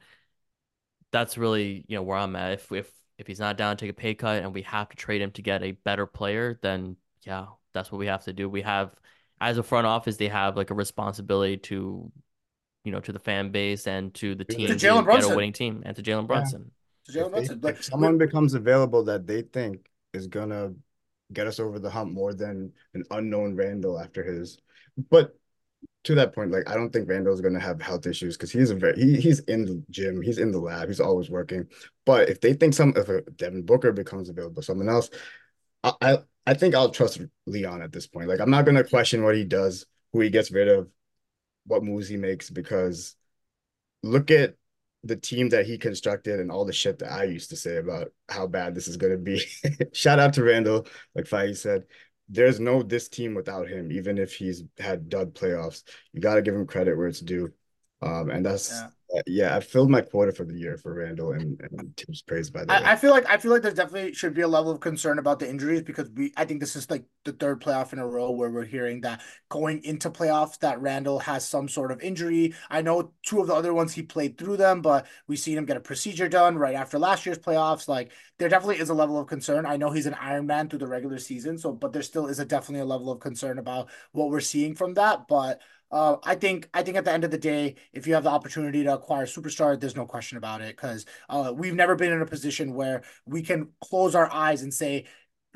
that's really, you know, where I'm at. If if if he's not down to take a pay cut and we have to trade him to get a better player, then yeah, that's what we have to do. We have, as a front office, they have like a responsibility to, you know, to the fan base and to the To team to to Jalen get a Brunson, winning team and to Jalen Yeah. Brunson. to If Jalen they Brunson, like if we, someone becomes available that they think is gonna get us over the hump more than an unknown Randall after his, but to that point, like I don't think Randall's gonna have health issues because he's a very he, he's in the gym, he's in the lab, he's always working. But if they think some if a Devin Booker becomes available, someone else, I I, I think I'll trust Leon at this point. Like I'm not gonna question what he does, who he gets rid of, what moves he makes, because look at the team that he constructed and all the shit that I used to say about how bad this is gonna be. Shout out to Randall, like Fahey said. There's no this team without him, even if he's had dud playoffs. You got to give him credit where it's due. Um, and that's yeah. uh, yeah, I filled my quota for the year for Randall and, and Tim's praise by the way. I, I feel like I feel like there definitely should be a level of concern about the injuries because we I think this is like the third playoff in a row where we're hearing that going into playoffs that Randall has some sort of injury. I know two of the other ones he played through them, but we've seen him get a procedure done right after last year's playoffs. Like there definitely is a level of concern. I know he's an Iron Man through the regular season, so but there still is a definitely a level of concern about what we're seeing from that. But uh, I think I think at the end of the day, if you have the opportunity to acquire a superstar, there's no question about it because uh, we've never been in a position where we can close our eyes and say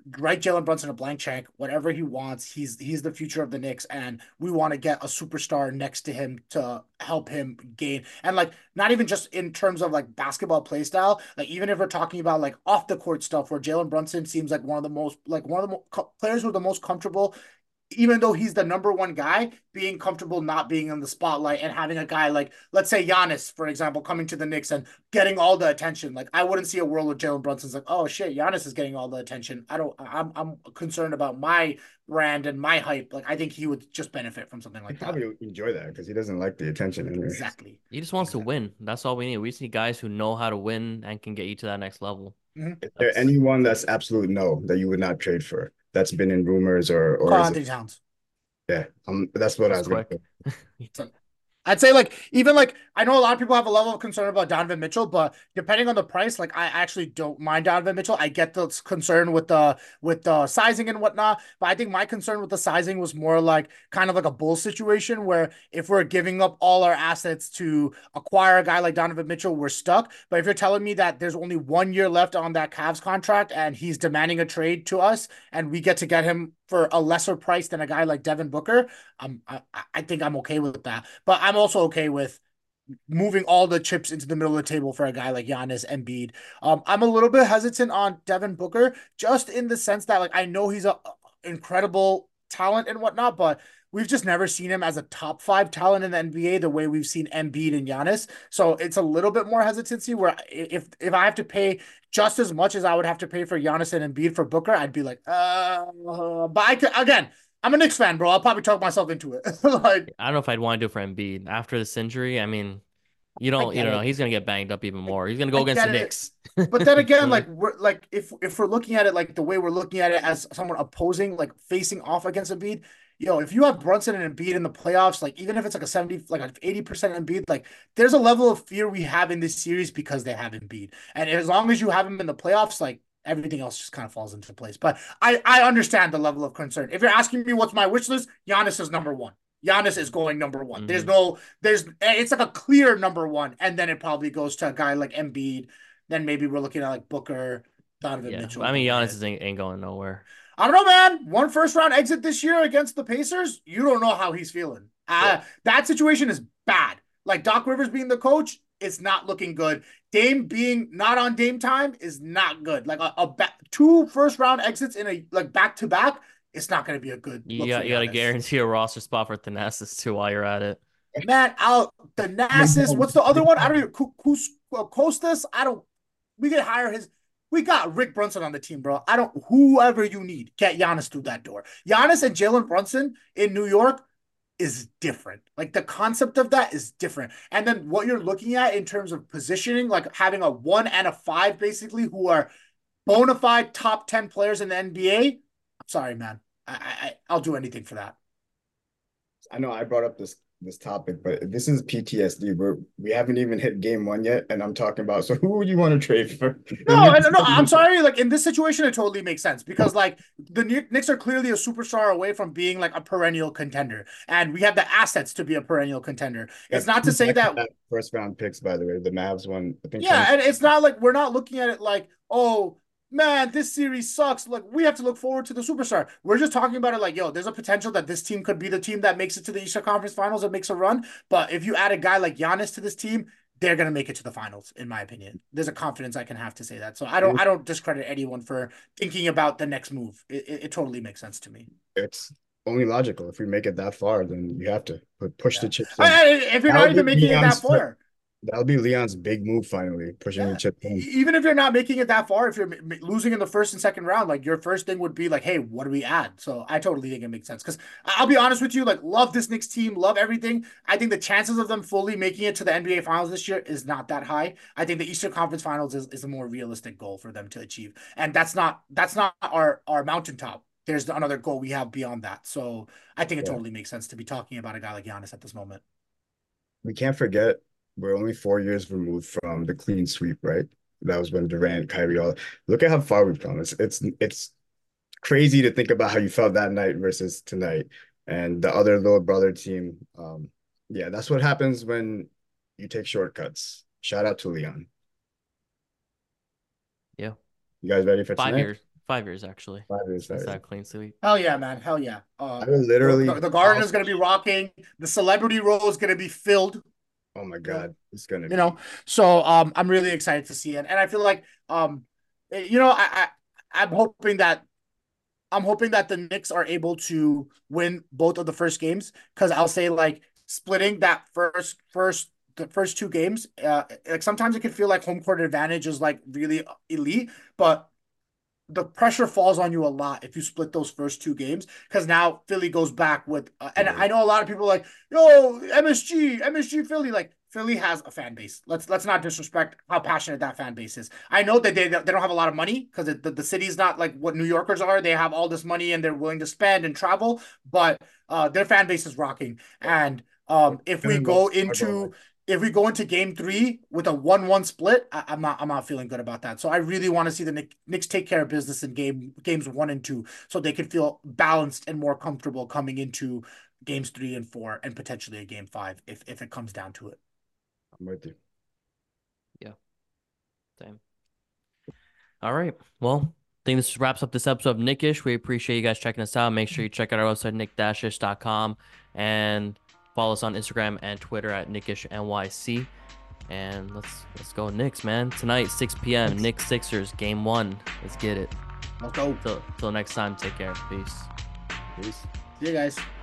write Jalen Brunson a blank check, whatever he wants. He's he's the future of the Knicks, and we want to get a superstar next to him to help him gain. And like not even just in terms of like basketball play style, like even if we're talking about like off the court stuff, where Jalen Brunson seems like one of the most like one of the mo- players who are the most comfortable, even though he's the number one guy, being comfortable not being in the spotlight and having a guy like, let's say Giannis, for example, coming to the Knicks and getting all the attention. Like, I wouldn't see a world where Jalen Brunson's like, oh shit, Giannis is getting all the attention. I don't, I'm, I'm concerned about my brand and my hype. Like, I think he would just benefit from something I like that. probably enjoy that because he doesn't like the attention. Anyways. Exactly. He just wants to win. That's all we need. We just need guys who know how to win and can get you to that next level. Mm-hmm. Is there anyone that's absolute no that you would not trade for? That's been in rumors or or Karl is Anthony it, Towns. yeah, um, that's what I That's was going quick. to I'd say like even like I know a lot of people have a level of concern about Donovan Mitchell, but depending on the price, like I actually don't mind Donovan Mitchell. I get the concern with the with the sizing and whatnot, but I think my concern with the sizing was more like kind of like a bull situation where if we're giving up all our assets to acquire a guy like Donovan Mitchell, we're stuck. But if you're telling me that there's only one year left on that Cavs contract and he's demanding a trade to us and we get to get him for a lesser price than a guy like Devin Booker, I'm, I, I think I'm okay with that. But I'm also okay with moving all the chips into the middle of the table for a guy like Giannis Embiid. Um, I'm a little bit hesitant on Devin Booker, just in the sense that like I know he's a incredible talent and whatnot, but we've just never seen him as a top five talent in the N B A the way we've seen Embiid and Giannis. So it's a little bit more hesitancy where if if I have to pay just as much as I would have to pay for Giannis and Embiid for Booker, I'd be like, uh, but I could, again, I'm a Knicks fan, bro. I'll probably talk myself into it. Like, I don't know if I'd want to do it for Embiid after this injury. I mean, you don't, you get don't know. it. He's gonna get banged up even more. He's gonna go I against the get it. Knicks. But then again, like we're like if if we're looking at it like the way we're looking at it as someone opposing, like facing off against Embiid, yo, if you have Brunson and Embiid in the playoffs, like even if it's like a seventy, like an eighty percent Embiid, like there's a level of fear we have in this series because they have Embiid. And as long as you have him in the playoffs, like everything else just kind of falls into place. But I I understand the level of concern. If you're asking me what's my wish list, Giannis is number one. Giannis is going number one. Mm-hmm. There's no, there's, it's like a clear number one. And then it probably goes to a guy like Embiid. Then maybe we're looking at like Booker, Donovan yeah. Mitchell. I mean, Giannis ain't, ain't going nowhere. I don't know, man. One first round exit this year against the Pacers. You don't know how he's feeling. Uh, that situation is bad. Like Doc Rivers being the coach, it's not looking good. Dame being not on Dame time is not good. Like a, a ba- two first round exits in a like back to back. It's not going to be a good look. You got, you got to guarantee a roster spot for Thanasis too while you're at it. Man, out Thanasis. What's the other one? I don't even. Costas. I don't. We could hire his. We got Rick Brunson on the team, bro. I don't. Whoever you need, get Giannis through that door. Giannis and Jalen Brunson in New York is different. Like the concept of that is different. And then what you're looking at in terms of positioning, like having a one and a five, basically, who are bona fide top ten players in the N B A. Sorry, man. I, I I'll do anything for that. I know I brought up this this topic, but this is P T S D. We're we haven't even hit game one yet, and I'm talking about. So who would you want to trade for? No, no, I'm sorry. Like in this situation, it totally makes sense because like the Knicks are clearly a superstar away from being like a perennial contender, and we have the assets to be a perennial contender. It's not to say that first round picks, by the way, the Mavs one. I think yeah, and it's not like we're not looking at it like oh. Man, this series sucks. Like, we have to look forward to the superstar. We're just talking about it like, yo, there's a potential that this team could be the team that makes it to the Eastern Conference Finals and makes a run. But if you add a guy like Giannis to this team, they're gonna make it to the finals, in my opinion. There's a confidence I can have to say that. So I don't, I don't discredit anyone for thinking about the next move. It, it, it totally makes sense to me. It's only logical. If we make it that far, then you have to push yeah. the chips. I, if you're not even making it that far. That'll be Leon's big move finally, pushing yeah. the chip in. Even if you're not making it that far, if you're losing in the first and second round, like your first thing would be like, hey, what do we add? So I totally think it makes sense. Because I'll be honest with you, like love this Knicks team, love everything. I think the chances of them fully making it to the N B A Finals this year is not that high. I think the Eastern Conference Finals is, is a more realistic goal for them to achieve. And that's not that's not our, our mountaintop. There's another goal we have beyond that. So I think it yeah. totally makes sense to be talking about a guy like Giannis at this moment. We can't forget we're only four years removed from the clean sweep, right? That was when Durant, Kyrie, all. Look at how far we've come. It's it's it's crazy to think about how you felt that night versus tonight, and the other little brother team. Um, yeah, that's what happens when you take shortcuts. Shout out to Leon. Yeah. You guys ready for five tonight? years? Five years actually. Five years. Five It's years. that clean sweep. Hell yeah, man. Hell yeah. Uh, I would literally. the, the Garden is gonna be rocking. The celebrity row is gonna be filled. Oh my God, it's gonna. You know, so um, I'm really excited to see it, and I feel like um, you know, I, I I'm hoping that I'm hoping that the Knicks are able to win both of the first games because I'll say like splitting that first first the first two games, uh, like sometimes it can feel like home court advantage is like really elite, but the pressure falls on you a lot if you split those first two games because now Philly goes back with, uh, and I know a lot of people are like, yo, M S G, M S G Philly, like Philly has a fan base. Let's let's not disrespect how passionate that fan base is. I know that they they don't have a lot of money because the, the city's not like what New Yorkers are. They have all this money and they're willing to spend and travel, but uh, their fan base is rocking. And um, if we go into if we go into game three with a one one split, I, I'm not I'm not feeling good about that. So I really want to see the Knicks take care of business in game games one and two so they can feel balanced and more comfortable coming into games three and four and potentially a game five if if it comes down to it. I'm with you. Yeah. Same. All right. Well, I think this wraps up this episode of Nickish. We appreciate you guys checking us out. Make sure you check out our website, nick dash ish dot com, and follow us on Instagram and Twitter at nickish N Y C. And let's let's go Knicks, man. Tonight, six p.m. Knicks Sixers, game one. Let's get it. Let's go. Till, till next time, take care. Peace. Peace. See you guys.